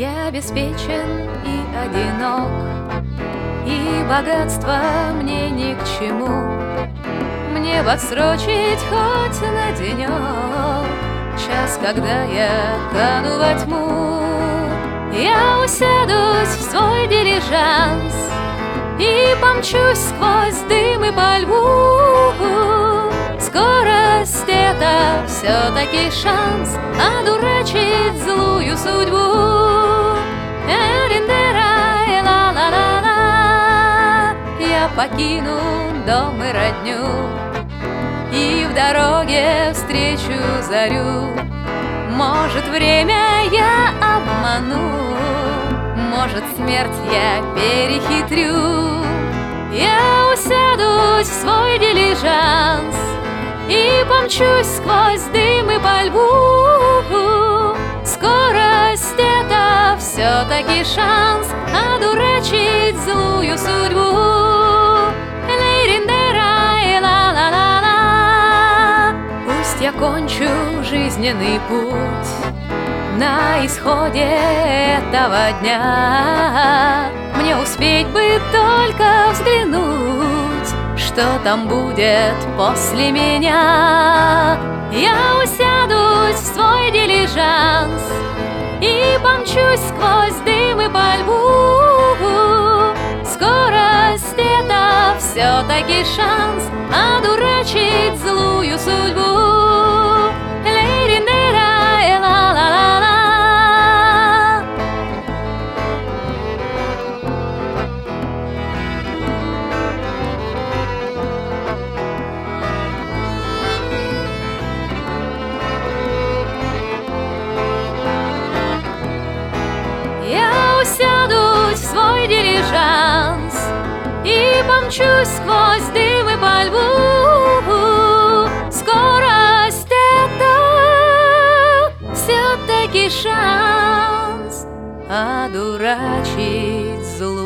Я обеспечен и одинок, и богатство мне ни к чему. Мне бы отсрочить хоть на денек час, когда я кану во тьму. Я усядусь в свой дилижанс и помчусь сквозь дым и по льву. Скорость — это все-таки шанс одурачить злую судьбу. Ла-ла-ла-ла. Я покину дом и родню и в дороге встречу зарю. Может, время я обману, может, смерть я перехитрю. Я усядусь в свой дилижанс и помчусь сквозь дым и по льву. Скорость — это все-таки шанс одурачить злую судьбу. Пусть я кончу жизненный путь на исходе этого дня. Мне успеть бы только взглянуть, что там будет после меня. Я усядусь в свой дилижанс и помчусь сквозь дым и по льву. Скорость — это все-таки шанс одурачить злую судьбу. Сядусь в свой дилижанс и помчусь сквозь дым и по льву. Скорость — это все-таки шанс одурачить злую